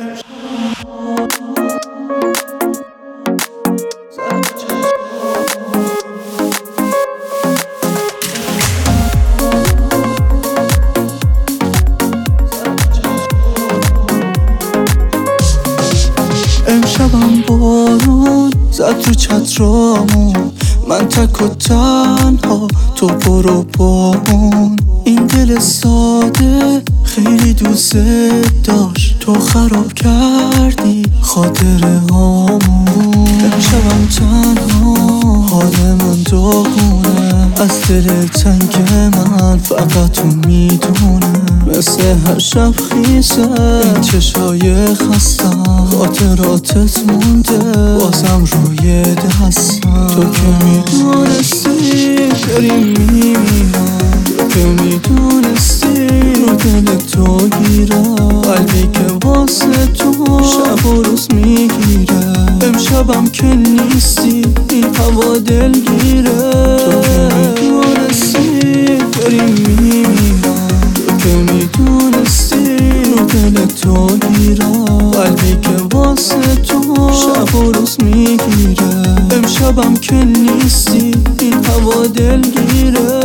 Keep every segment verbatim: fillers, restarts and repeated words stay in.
امشبم بارون زد تو چترامون، من تک و تنها، تو برو با اون. این دل ساده خیلی دوست داشت، تو خراب کردی خاطره هامون. امشبم تنها، حال من داغونه، از دل تنگ من فقط تو میدونه. مثل هر شب خیسه این چشای خستم، خاطراتت مونده بازم روی دستم. تو که میدونستی داریم میمیرم، تو که میدونستی رو دل تو گیرم، قلبی که واسه تو شب و روز میگیره. امشبم که نیستی این هوا دلگیره. تو که میدونستی داریم میمیرم، تو که میدونستی رو دل تو گیرم، قلبی که واسه تو شب و روز میگیره. امشبم که نیستی این هوا دلگیره.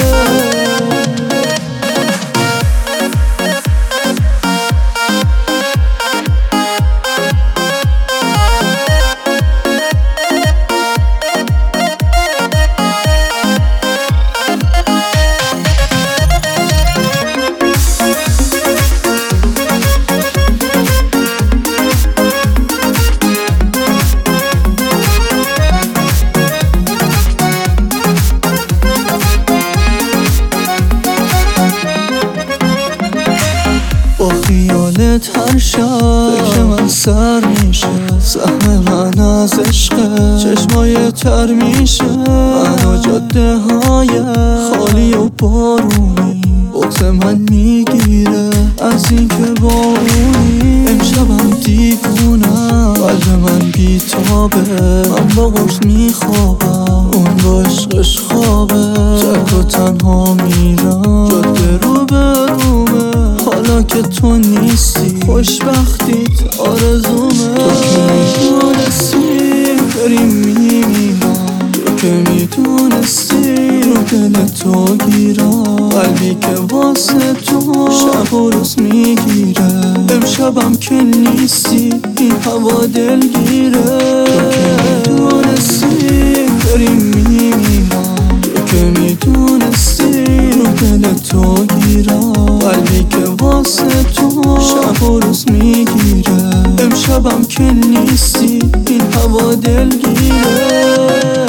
با خیالت هر شب فکر من سر میشه، سهم من از عشقه چشمای تر میشه. من و جاده های خالی و بارونی، بغض من میگیره از این که با اونی. امشبم دیوونم، قلب من بیتابه، من با قرص میخوابم، اون با عشقش خوابه. تک و تنها میرم، جاده رو به رومه، حالا که تو نیستی خوشبختیت آرزومه. تو که میدونستی داریم میمیرم، تو که میدونستی رو دل تو گیرم، قلبی که واسه تو شب و روز میگیره. امشبم که نیستی این هوا دلگیره. تو که میدونستی داریم میمیرم، تو که میدونستی رو دل تو گیرم، قلبی که واسه تو شب و روز میگیره. امشبم که نیستی این هوا دلگیره.